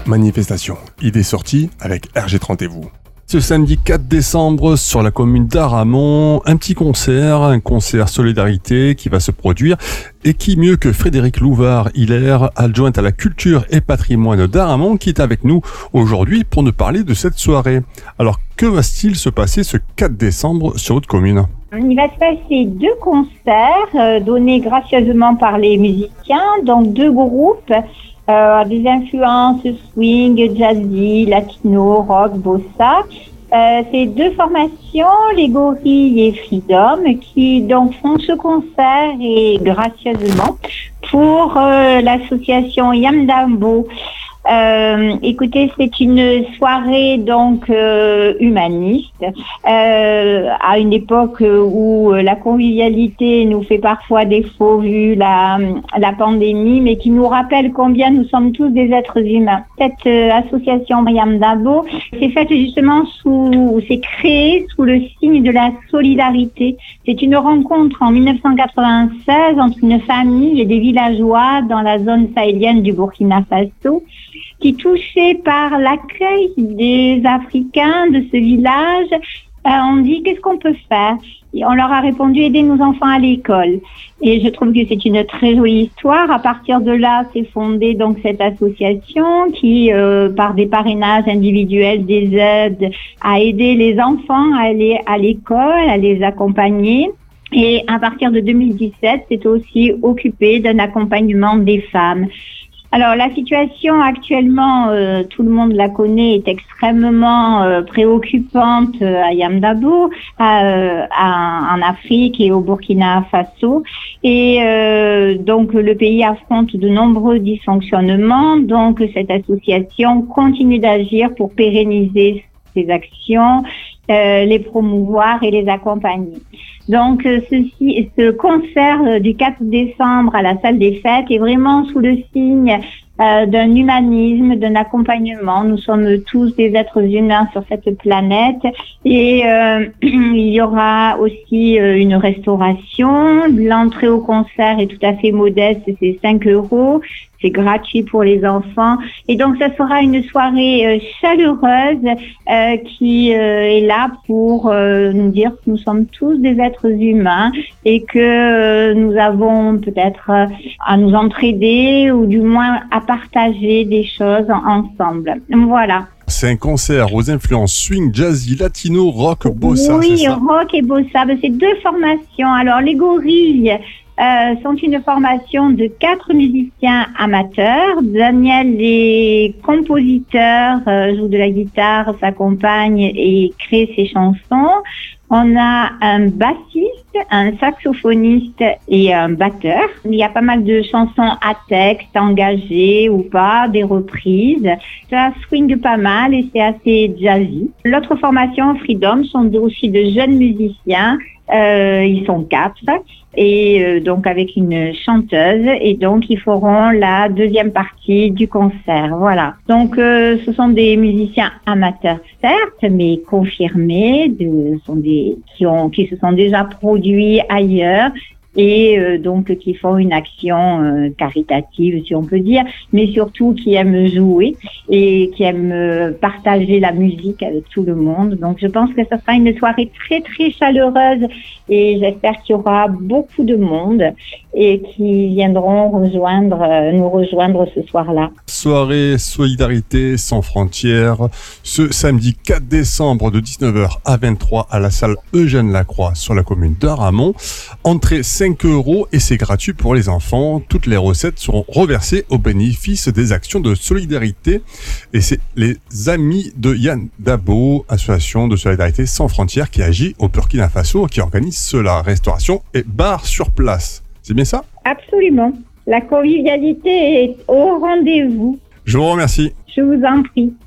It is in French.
Manifestation, idée sortie avec RG30 et vous. Ce samedi 4 décembre, sur la commune d'Aramon, un concert solidarité qui va se produire. Et qui mieux que Frédéric Louvard-Hilaire, adjointe à la culture et patrimoine d'Aramon, qui est avec nous aujourd'hui pour nous parler de cette soirée. Alors, que va-t-il se passer ce 4 décembre sur votre commune ? Il va se passer 2 concerts donnés gracieusement par les musiciens, donc 2 groupes. Des influences swing, jazzy, latino, rock, bossa. C'est 2 formations, les Gorilles et Freedom, qui donc font ce concert et gracieusement pour l'association Yamdabo. Écoutez, c'est une soirée donc humaniste à une époque où la convivialité nous fait parfois défaut vu la pandémie, mais qui nous rappelle combien nous sommes tous des êtres humains. Cette association Yamdabo s'est faite justement s'est créée sous le signe de la solidarité. C'est une rencontre en 1996 entre une famille et des villageois dans la zone sahélienne du Burkina Faso, qui, touchés par l'accueil des Africains de ce village, ont dit qu'est-ce qu'on peut faire ? Et on leur a répondu aider nos enfants à l'école. Et je trouve que c'est une très jolie histoire. À partir de là, s'est fondée donc cette association qui, par des parrainages individuels, des aides, a aidé les enfants à aller à l'école, à les accompagner. Et à partir de 2017, c'est aussi occupé d'un accompagnement des femmes. Alors la situation actuellement, tout le monde la connaît, est extrêmement préoccupante à Yamdabo, en Afrique et au Burkina Faso. Et donc le pays affronte de nombreux dysfonctionnements. Donc cette association continue d'agir pour pérenniser ses actions, les promouvoir et les accompagner. Donc ce concert du 4 décembre à la salle des fêtes est vraiment sous le signe d'un humanisme, d'un accompagnement. Nous sommes tous des êtres humains sur cette planète et il y aura aussi une restauration. L'entrée au concert est tout à fait modeste, c'est 5 €. C'est gratuit pour les enfants. Et donc, ça sera une soirée chaleureuse qui est là pour nous dire que nous sommes tous des êtres humains et que nous avons peut-être à nous entraider ou du moins à partager des choses ensemble. Voilà. C'est un concert aux influences swing, jazzy, latino, rock, bossa, oui, c'est ça ? Rock et bossa. C'est 2 formations. Alors, les Gorilles sont une formation de 4 musiciens amateurs. Daniel est compositeur, joue de la guitare, s'accompagne et crée ses chansons. On a un bassiste, un saxophoniste et un batteur. Il y a pas mal de chansons à texte, engagées ou pas, des reprises. Ça swing pas mal et c'est assez jazzy. L'autre formation, Freedom, sont aussi de jeunes musiciens. Ils sont 4 et donc avec une chanteuse et donc ils feront la 2e partie du concert. Voilà. Donc ce sont des musiciens amateurs certes, mais confirmés, qui se sont déjà produits ailleurs. Et donc qui font une action caritative, si on peut dire, mais surtout qui aiment jouer et qui aiment partager la musique avec tout le monde. Donc je pense que ça sera une soirée très très chaleureuse et j'espère qu'il y aura beaucoup de monde et qui viendront nous rejoindre ce soir-là. Soirée solidarité sans frontières, ce samedi 4 décembre de 19h à 23 à la salle Eugène Lacroix sur la commune d'Aramon. Entrée 5 € et c'est gratuit pour les enfants. Toutes les recettes seront reversées au bénéfice des actions de solidarité. Et c'est les amis de Yamdabo, association de solidarité sans frontières qui agit au Burkina Faso, qui organise cela. Restauration et bar sur place. C'est bien ça ? Absolument. La convivialité est au rendez-vous. Je vous remercie. Je vous en prie.